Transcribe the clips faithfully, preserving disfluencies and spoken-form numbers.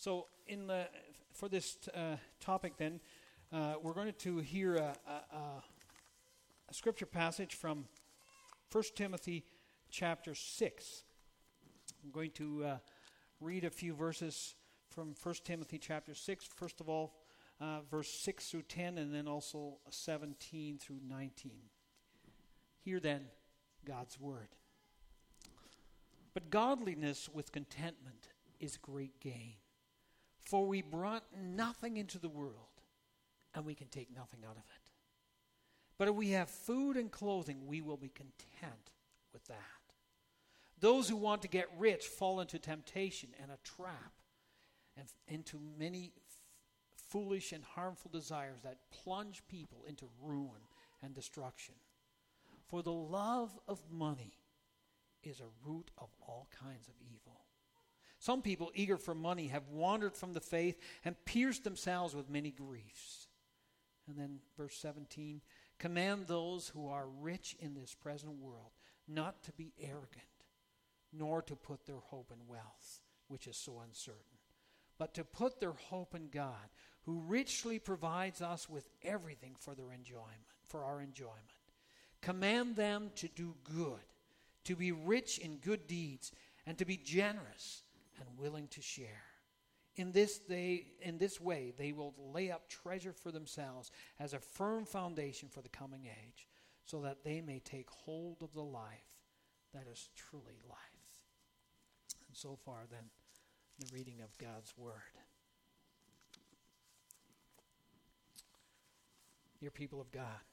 So, in the for this uh, topic, then, uh, we're going to hear a, a, a scripture passage from First Timothy chapter six. I'm going to uh, read a few verses from First Timothy chapter six. First of all, uh, verse six through ten, and then also seventeen through nineteen. Hear then God's word. But godliness with contentment is great gain. For we brought nothing into the world, and we can take nothing out of it. But if we have food and clothing, we will be content with that. Those who want to get rich fall into temptation and a trap, and into many f- foolish and harmful desires that plunge people into ruin and destruction. For the love of money is a root of all kinds of evil. Some people, eager for money, have wandered from the faith and pierced themselves with many griefs. And then verse seventeen, command those who are rich in this present world not to be arrogant, nor to put their hope in wealth, which is so uncertain, but to put their hope in God, who richly provides us with everything for their enjoyment, for our enjoyment. Command them to do good, to be rich in good deeds, and to be generous and willing to share. In this they, in this way, they will lay up treasure for themselves as a firm foundation for the coming age, so that they may take hold of the life that is truly life. And so far, then, the reading of God's word. Dear people of God,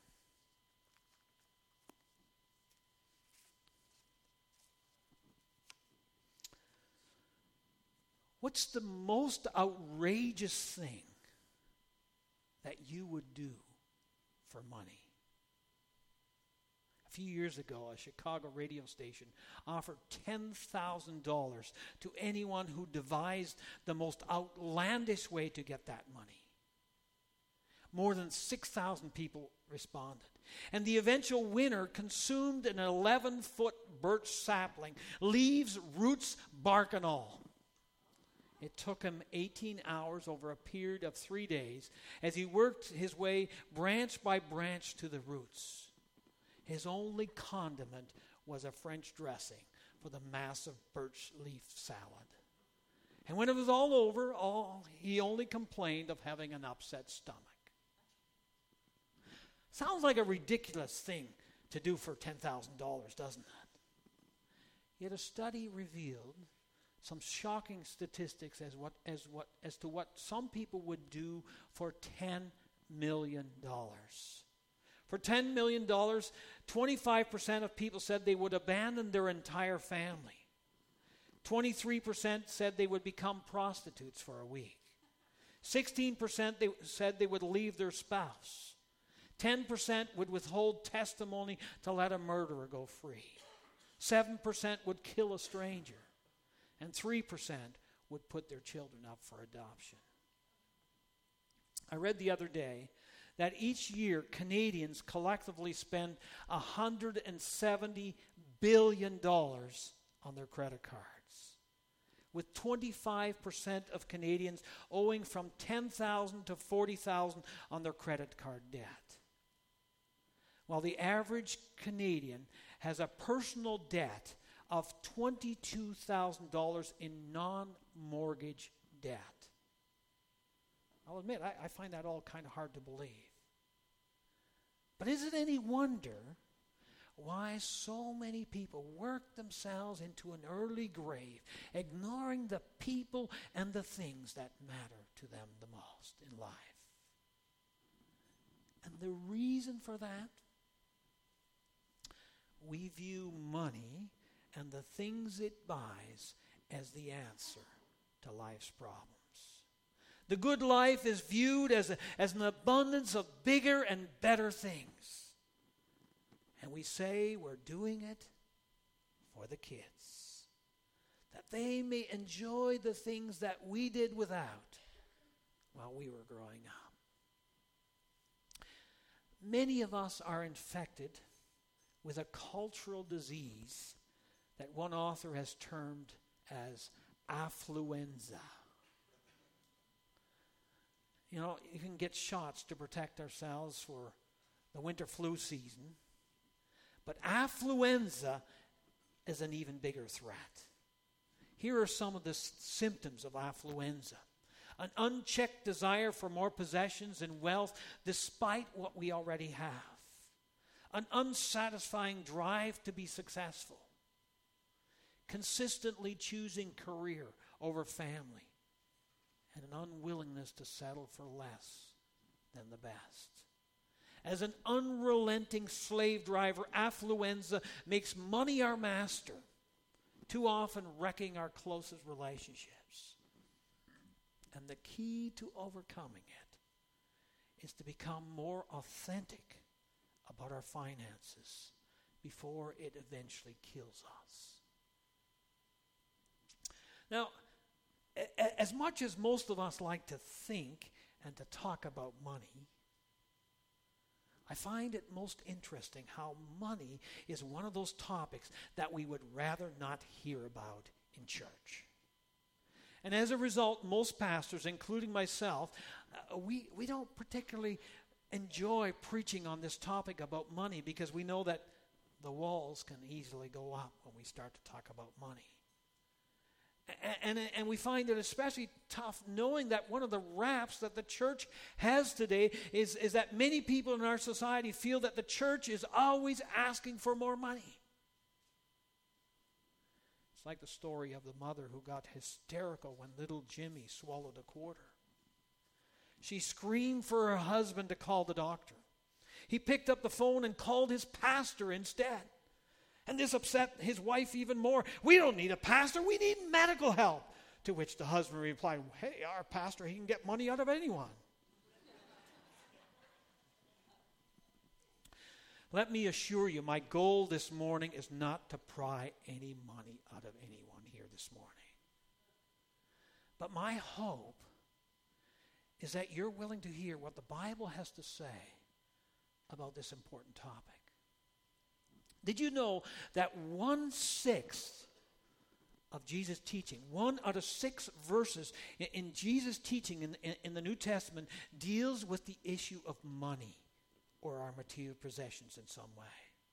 what's the most outrageous thing that you would do for money? A few years ago, a Chicago radio station offered ten thousand dollars to anyone who devised the most outlandish way to get that money. More than six thousand people responded. And the eventual winner consumed an eleven-foot birch sapling, leaves, roots, bark, and all. It took him eighteen hours over a period of three days as he worked his way branch by branch to the roots. His only condiment was a French dressing for the massive birch leaf salad. And when it was all over, all, he only complained of having an upset stomach. Sounds like a ridiculous thing to do for ten thousand dollars, doesn't it? Yet a study revealed some shocking statistics as what as what as to what some people would do for ten million dollars. For ten million dollars, twenty-five percent of people said they would abandon their entire family. twenty-three percent said they would become prostitutes for a week. sixteen percent they said they would leave their spouse. ten percent would withhold testimony to let a murderer go free. seven percent would kill a stranger. And three percent would put their children up for adoption. I read the other day that each year Canadians collectively spend one hundred seventy billion dollars on their credit cards, with twenty-five percent of Canadians owing from ten thousand dollars to forty thousand dollars on their credit card debt. While the average Canadian has a personal debt of twenty-two thousand dollars in non-mortgage debt. I'll admit, I, I find that all kind of hard to believe. But is it any wonder why so many people work themselves into an early grave, ignoring the people and the things that matter to them the most in life? And the reason for that? We view money and the things it buys as the answer to life's problems. The good life is viewed as, a, as an abundance of bigger and better things. And we say we're doing it for the kids, that they may enjoy the things that we did without while we were growing up. Many of us are infected with a cultural disease that one author has termed as affluenza. You know, you can get shots to protect ourselves for the winter flu season. But affluenza is an even bigger threat. Here are some of the s- symptoms of affluenza. An unchecked desire for more possessions and wealth despite what we already have. An unsatisfying drive to be successful. Consistently choosing career over family. And an unwillingness to settle for less than the best. As an unrelenting slave driver, affluenza makes money our master, too often wrecking our closest relationships. And the key to overcoming it is to become more authentic about our finances before it eventually kills us. Now, a- as much as most of us like to think and to talk about money, I find it most interesting how money is one of those topics that we would rather not hear about in church. And as a result, most pastors, including myself, uh, we, we don't particularly enjoy preaching on this topic about money because we know that the walls can easily go up when we start to talk about money. And, and, and we find it especially tough knowing that one of the raps that the church has today is, is that many people in our society feel that the church is always asking for more money. It's like the story of the mother who got hysterical when little Jimmy swallowed a quarter. She screamed for her husband to call the doctor. He picked up the phone and called his pastor instead. And this upset his wife even more. We don't need a pastor, we need medical help. To which the husband replied, hey, our pastor, he can get money out of anyone. Let me assure you, my goal this morning is not to pry any money out of anyone here this morning. But my hope is that you're willing to hear what the Bible has to say about this important topic. Did you know that one-sixth of Jesus' teaching, one out of six verses in, in Jesus' teaching in, in, in the New Testament deals with the issue of money or our material possessions in some way.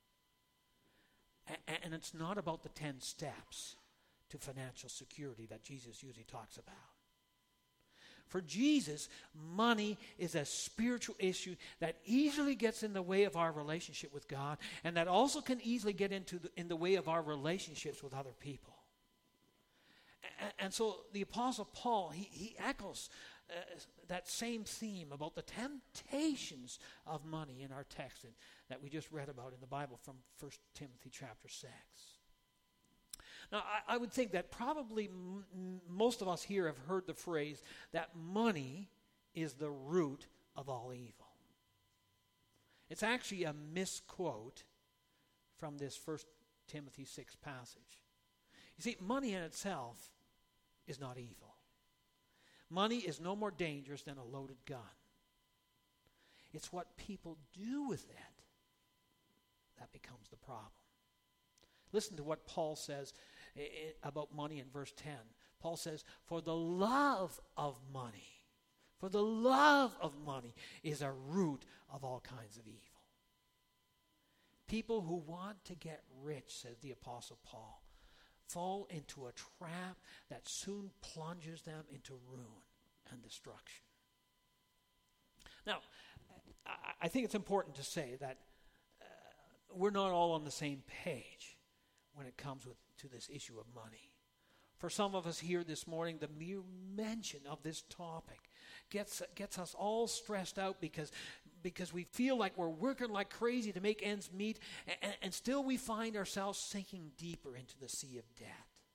A- and it's not about the ten steps to financial security that Jesus usually talks about. For Jesus, money is a spiritual issue that easily gets in the way of our relationship with God, and that also can easily get into the, in the way of our relationships with other people. And, and so the Apostle Paul, he, he echoes uh, that same theme about the temptations of money in our text in, that we just read about in the Bible from First Timothy chapter six. Now, I, I would think that probably m- m- most of us here have heard the phrase that money is the root of all evil. It's actually a misquote from this First Timothy six passage. You see, money in itself is not evil. Money is no more dangerous than a loaded gun. It's what people do with it that becomes the problem. Listen to what Paul says about money in verse ten. Paul says, for the love of money, for the love of money is a root of all kinds of evil. People who want to get rich, says the Apostle Paul, fall into a trap that soon plunges them into ruin and destruction. Now, I think it's important to say that uh, we're not all on the same page when it comes with, to this issue of money. For some of us here this morning, the mere mention of this topic gets gets us all stressed out because, because we feel like we're working like crazy to make ends meet, and, and still we find ourselves sinking deeper into the sea of debt.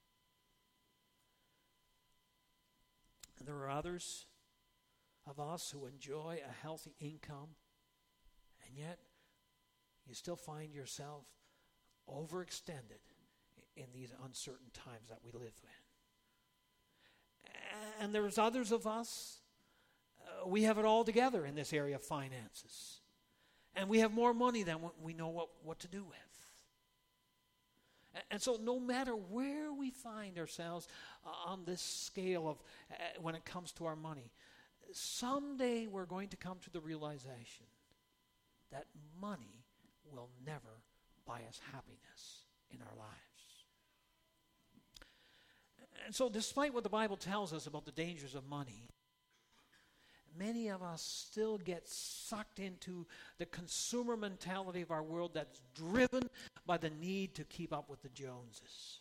And there are others of us who enjoy a healthy income, and yet you still find yourself overextended in these uncertain times that we live in. And there's others of us, uh, we have it all together in this area of finances. And we have more money than what we know what, what to do with. And, and so no matter where we find ourselves uh, on this scale of uh, when it comes to our money, someday we're going to come to the realization that money will never buy us happiness in our lives. And so despite what the Bible tells us about the dangers of money, many of us still get sucked into the consumer mentality of our world that's driven by the need to keep up with the Joneses.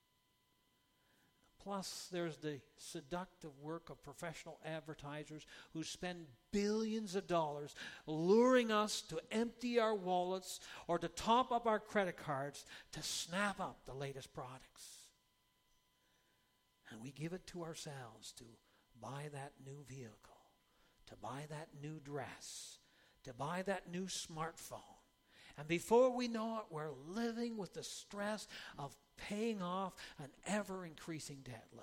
Plus, there's the seductive work of professional advertisers who spend billions of dollars luring us to empty our wallets or to top up our credit cards to snap up the latest products. And we give it to ourselves to buy that new vehicle, to buy that new dress, to buy that new smartphone. And before we know it, we're living with the stress of paying off an ever-increasing debt load.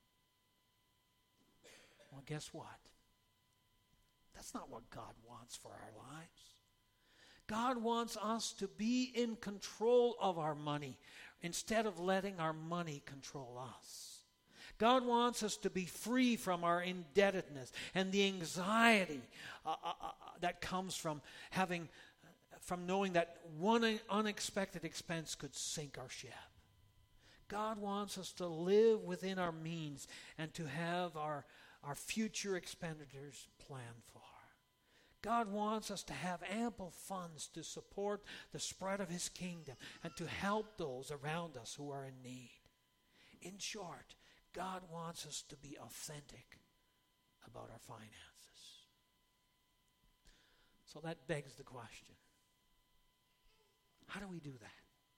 Well, guess what? That's not what God wants for our lives. God wants us to be in control of our money instead of letting our money control us. God wants us to be free from our indebtedness and the anxiety uh, uh, uh, that comes from having, uh, from knowing that one unexpected expense could sink our ship. God wants us to live within our means and to have our, our future expenditures planned for. God wants us to have ample funds to support the spread of His kingdom and to help those around us who are in need. In short, God wants us to be authentic about our finances. So that begs the question, how do we do that?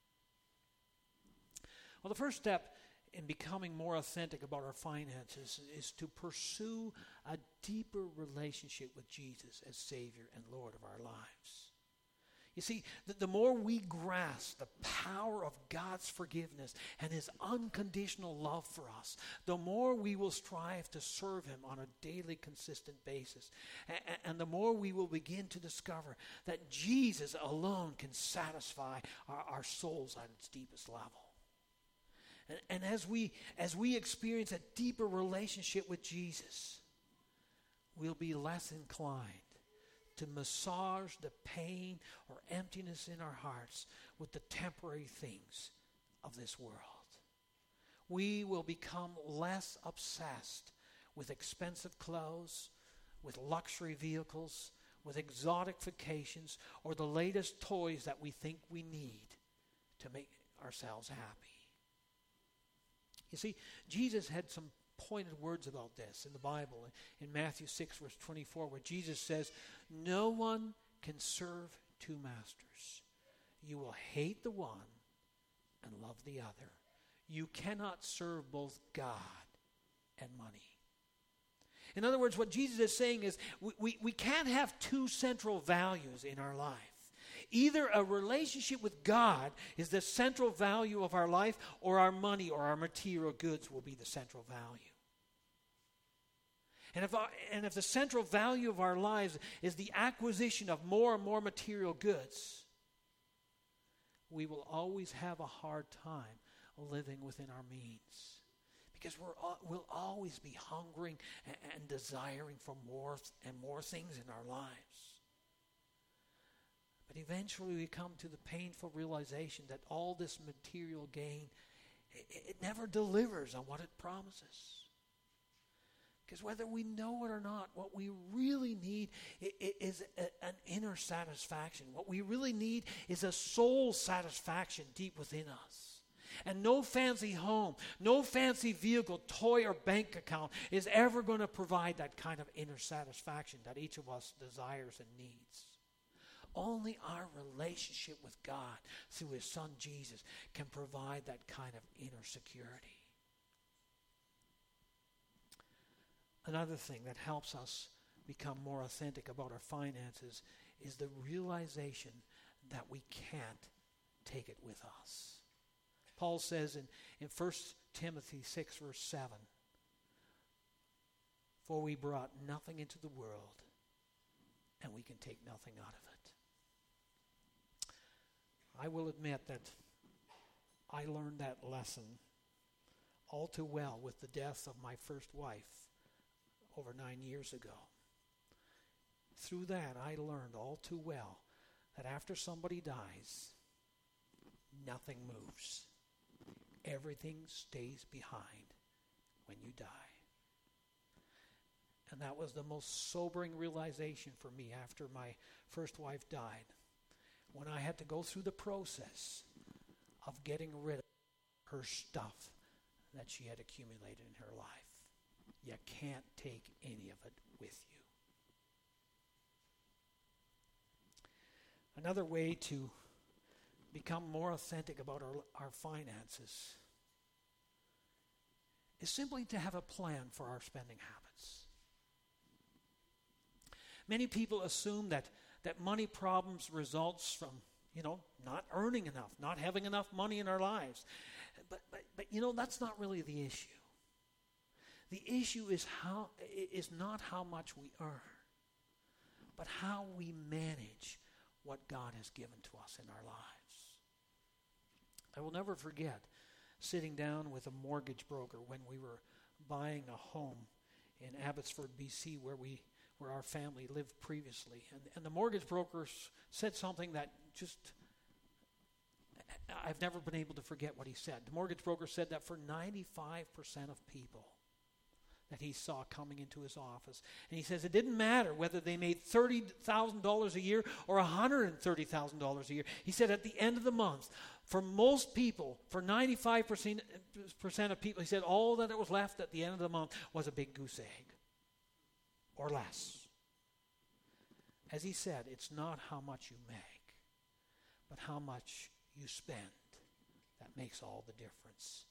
Well, the first step in becoming more authentic about our finances is to pursue a deeper relationship with Jesus as Savior and Lord of our lives. You see, the, the more we grasp the power of God's forgiveness and His unconditional love for us, the more we will strive to serve Him on a daily, consistent basis. And, and the more we will begin to discover that Jesus alone can satisfy our, our souls at its deepest level. And, and as we as we experience a deeper relationship with Jesus, we'll be less inclined to massage the pain or emptiness in our hearts with the temporary things of this world. We will become less obsessed with expensive clothes, with luxury vehicles, with exotic vacations, or the latest toys that we think we need to make ourselves happy. You see, Jesus had some pointed words about this in the Bible, in Matthew six, verse twenty-four, where Jesus says, "No one can serve two masters. You will hate the one and love the other. You cannot serve both God and money." In other words, what Jesus is saying is we, we, we can't have two central values in our life. Either a relationship with God is the central value of our life, or our money or our material goods will be the central value. And if, our, and if the central value of our lives is the acquisition of more and more material goods, we will always have a hard time living within our means. Because we're, we'll always be hungering and, and desiring for more and more things in our lives. But eventually we come to the painful realization that all this material gain, it, it never delivers on what it promises. Because whether we know it or not, what we really need is a, an inner satisfaction. What we really need is a soul satisfaction deep within us. And no fancy home, no fancy vehicle, toy, or bank account is ever going to provide that kind of inner satisfaction that each of us desires and needs. Only our relationship with God through His Son Jesus can provide that kind of inner security. Another thing that helps us become more authentic about our finances is the realization that we can't take it with us. Paul says in, in First Timothy six, verse seven, "For we brought nothing into the world, and we can take nothing out of it." I will admit that I learned that lesson all too well with the death of my first wife over nine years ago. Through that, I learned all too well that after somebody dies, nothing moves. Everything stays behind when you die. And that was the most sobering realization for me after my first wife died, when I had to go through the process of getting rid of her stuff that she had accumulated in her life. You can't take any of it with you. Another way to become more authentic about our, our finances is simply to have a plan for our spending habits. Many people assume that, that money problems results from, you know, not earning enough, not having enough money in our lives. But, but, but you know, that's not really the issue. The issue is how is not how much we earn, but how we manage what God has given to us in our lives. I will never forget sitting down with a mortgage broker when we were buying a home in Abbotsford, B C, where we where our family lived previously. And, and the mortgage broker said something that just, I've never been able to forget what he said. The mortgage broker said that for ninety-five percent of people that he saw coming into his office, and he says it didn't matter whether they made thirty thousand dollars a year or one hundred thirty thousand dollars a year. He said at the end of the month, for most people, for ninety-five percent of people, he said all that was left at the end of the month was a big goose egg. Or less. As he said, it's not how much you make, but how much you spend that makes all the difference.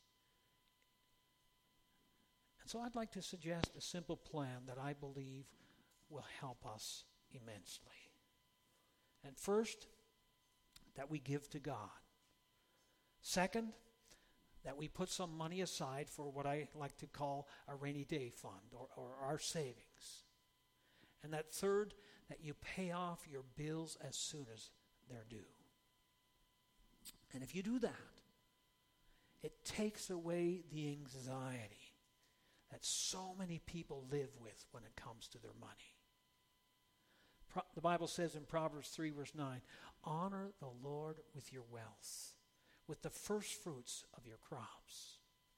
And so I'd like to suggest a simple plan that I believe will help us immensely. And first, that we give to God. Second, that we put some money aside for what I like to call a rainy day fund or, or our savings. And that third, that you pay off your bills as soon as they're due. And if you do that, it takes away the anxiety that so many people live with when it comes to their money. Pro- the Bible says in Proverbs three, verse nine, honor the Lord with your wealth, with the first fruits of your crops.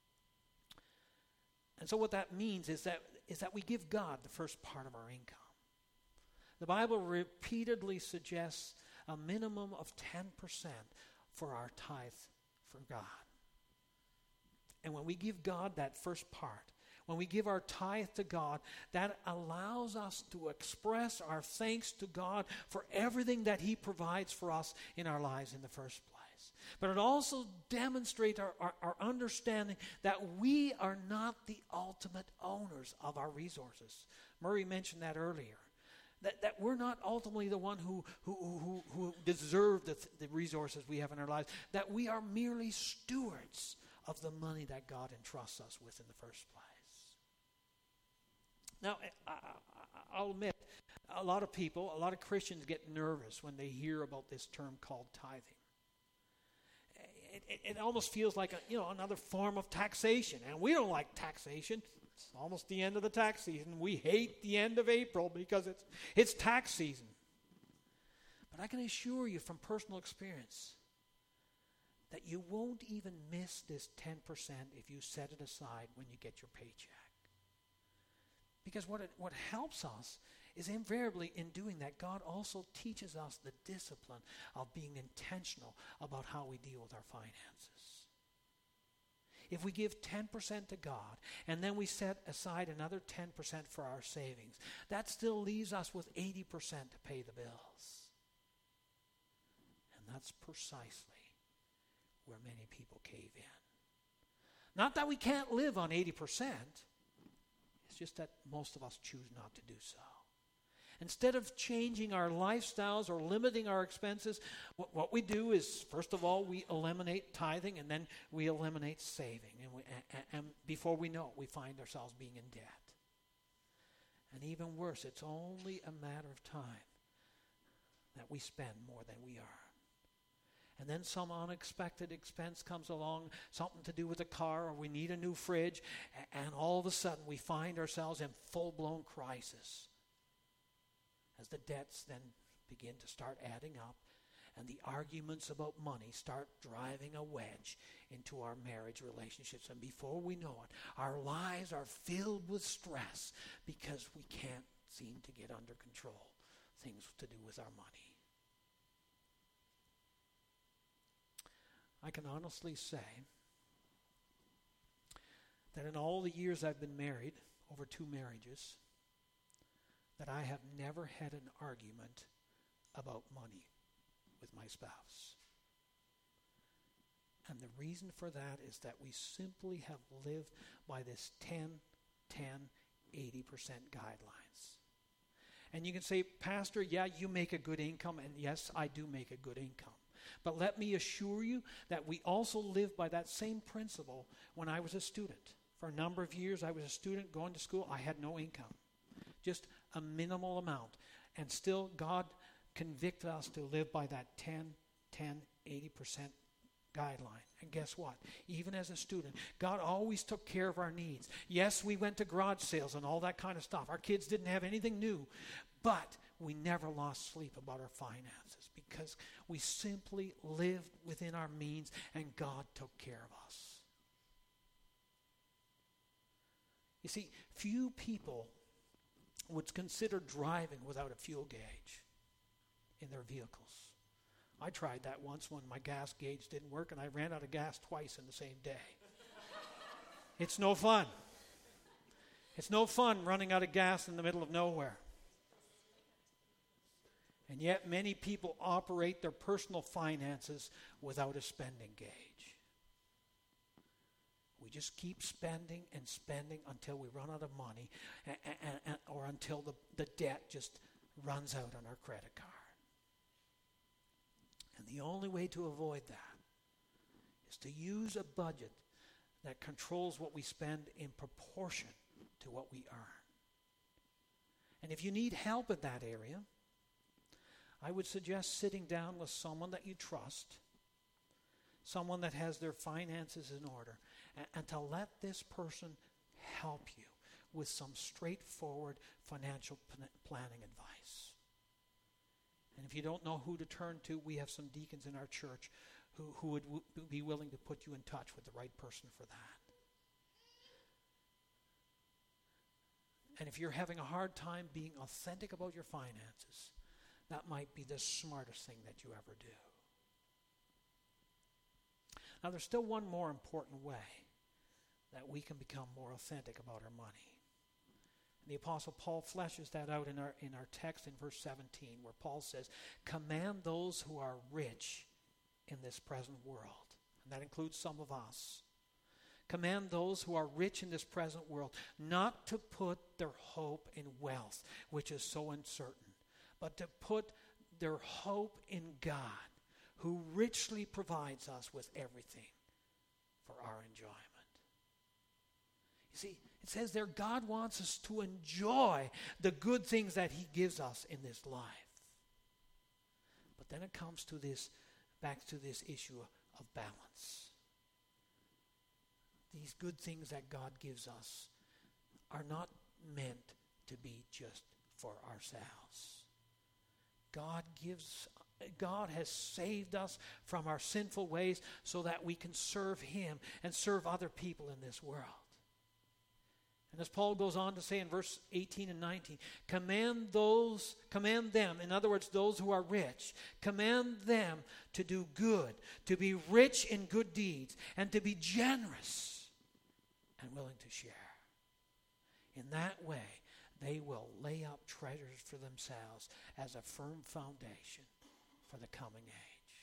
And so what that means is that is that we give God the first part of our income. The Bible repeatedly suggests a minimum of ten percent for our tithe for God. And when we give God that first part, when we give our tithe to God, that allows us to express our thanks to God for everything that He provides for us in our lives in the first place. But it also demonstrates our, our, our understanding that we are not the ultimate owners of our resources. Murray mentioned that earlier. That, that we're not ultimately the one who, who, who, who deserve the, the resources we have in our lives. That we are merely stewards of the money that God entrusts us with in the first place. Now, I, I, I'll admit, a lot of people, a lot of Christians get nervous when they hear about this term called tithing. It, it, it almost feels like a, you know, another form of taxation, and we don't like taxation. It's almost the end of the tax season. We hate the end of April because it's it's tax season. But I can assure you from personal experience that you won't even miss this ten percent if you set it aside when you get your paycheck. Because what it, what helps us is invariably in doing that, God also teaches us the discipline of being intentional about how we deal with our finances. If we give ten percent to God, and then we set aside another ten percent for our savings, that still leaves us with eighty percent to pay the bills. And that's precisely where many people cave in. Not that we can't live on eighty percent, it's just that most of us choose not to do so. Instead of changing our lifestyles or limiting our expenses, what, what we do is, first of all, we eliminate tithing, and then we eliminate saving. And, we, and, and before we know it, we find ourselves being in debt. And even worse, it's only a matter of time that we spend more than we earn. And then some unexpected expense comes along, something to do with a car, or we need a new fridge, and all of a sudden we find ourselves in full-blown crisis as the debts then begin to start adding up, and the arguments about money start driving a wedge into our marriage relationships. And before we know it, our lives are filled with stress because we can't seem to get under control things to do with our money. I can honestly say that in all the years I've been married, over two marriages, that I have never had an argument about money with my spouse. And the reason for that is that we simply have lived by this ten, ten, eighty percent guidelines. And you can say, Pastor, yeah, you make a good income, and yes, I do make a good income. But let me assure you that we also live by that same principle when I was a student. For a number of years, I was a student going to school. I had no income, just a minimal amount. And still, God convicted us to live by that ten, ten, eighty percent guideline. And guess what? Even as a student, God always took care of our needs. Yes, we went to garage sales and all that kind of stuff. Our kids didn't have anything new, but we never lost sleep about our finances because we simply lived within our means and God took care of us. You see, few people would consider driving without a fuel gauge in their vehicles. I tried that once when my gas gauge didn't work and I ran out of gas twice in the same day. It's no fun. It's no fun running out of gas in the middle of nowhere. And yet many people operate their personal finances without a spending gauge. We just keep spending and spending until we run out of money and, and, and, or until the, the debt just runs out on our credit card. And the only way to avoid that is to use a budget that controls what we spend in proportion to what we earn. And if you need help in that area, I would suggest sitting down with someone that you trust, someone that has their finances in order, and, and to let this person help you with some straightforward financial p- planning advice. And if you don't know who to turn to, we have some deacons in our church who, who would w- be willing to put you in touch with the right person for that. And if you're having a hard time being authentic about your finances, that might be the smartest thing that you ever do. Now, there's still one more important way that we can become more authentic about our money. And the Apostle Paul fleshes that out in our, in our text in verse seventeen, where Paul says, "Command those who are rich in this present world." And that includes some of us. Command those who are rich in this present world not to put their hope in wealth, which is so uncertain, but to put their hope in God, who richly provides us with everything for our enjoyment. You see, it says there God wants us to enjoy the good things that he gives us in this life. But then it comes to this, back to this issue of balance. These good things that God gives us are not meant to be just for ourselves. God gives, God has saved us from our sinful ways so that we can serve him and serve other people in this world. And as Paul goes on to say in verse eighteen and nineteen, command those, command them, in other words, those who are rich, command them to do good, to be rich in good deeds, and to be generous and willing to share. In that way, they will lay up treasures for themselves as a firm foundation for the coming age.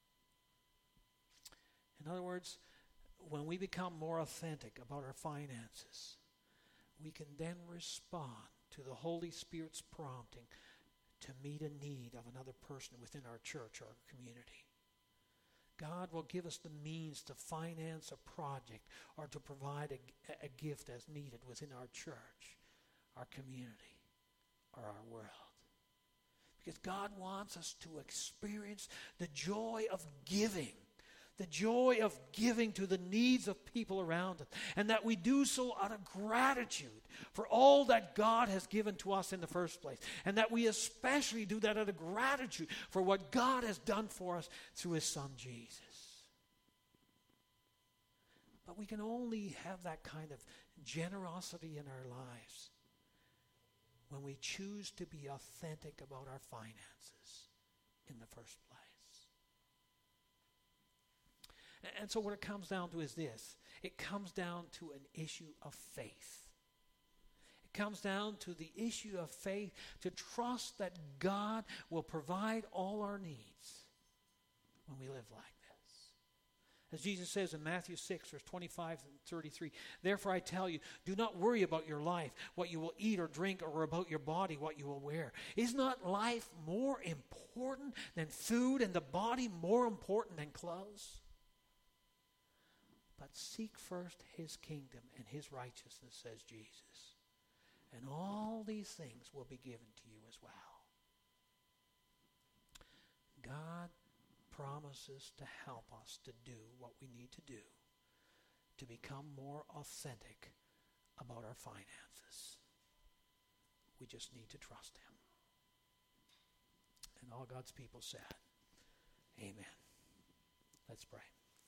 In other words, when we become more authentic about our finances, we can then respond to the Holy Spirit's prompting to meet a need of another person within our church or our community. God will give us the means to finance a project or to provide a, a gift as needed within our church, our community, or our world. Because God wants us to experience the joy of giving. The joy of giving to the needs of people around us. And that we do so out of gratitude for all that God has given to us in the first place. And that we especially do that out of gratitude for what God has done for us through his Son Jesus. But we can only have that kind of generosity in our lives when we choose to be authentic about our finances in the first place. And so what it comes down to is this. It comes down to an issue of faith. It comes down to the issue of faith, to trust that God will provide all our needs when we live like this. As Jesus says in Matthew six, verse twenty-five and thirty-three, therefore I tell you, do not worry about your life, what you will eat or drink, or about your body, what you will wear. Is not life more important than food, and the body more important than clothes? But seek first his kingdom and his righteousness, says Jesus. And all these things will be given to you as well. God promises to help us to do what we need to do to become more authentic about our finances. We just need to trust him. And all God's people said, amen. Let's pray.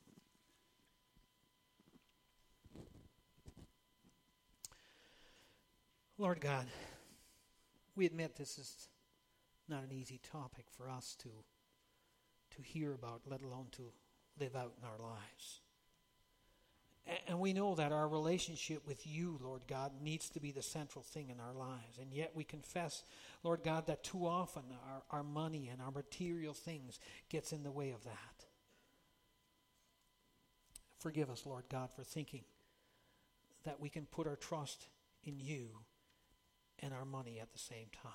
Lord God, we admit this is not an easy topic for us to, to hear about, let alone to live out in our lives. And, and we know that our relationship with you, Lord God, needs to be the central thing in our lives. And yet we confess, Lord God, that too often our, our money and our material things gets in the way of that. Forgive us, Lord God, for thinking that we can put our trust in you and our money at the same time.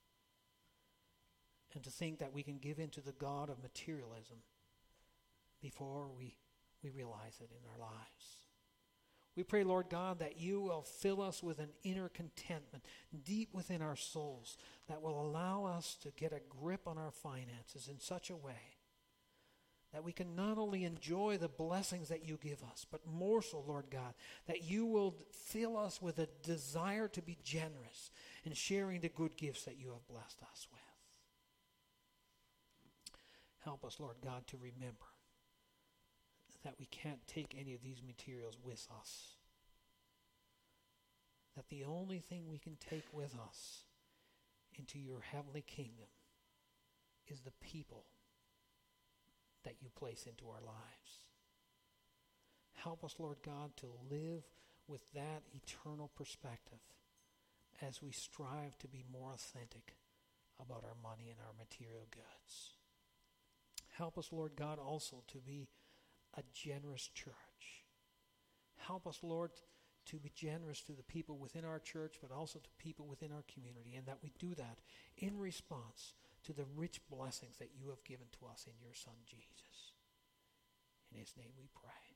And to think that we can give in to the God of materialism before we, we realize it in our lives. We pray, Lord God, that you will fill us with an inner contentment deep within our souls that will allow us to get a grip on our finances in such a way that we can not only enjoy the blessings that you give us, but more so, Lord God, that you will fill us with a desire to be generous in sharing the good gifts that you have blessed us with. Help us, Lord God, to remember that we can't take any of these materials with us. That the only thing we can take with us into your heavenly kingdom is the people that you place into our lives. Help us, Lord God, to live with that eternal perspective as we strive to be more authentic about our money and our material goods. Help us, Lord God, also to be a generous church. Help us, Lord, to be generous to the people within our church, but also to people within our community, and that we do that in response to the rich blessings that you have given to us in your Son, Jesus. In his name we pray.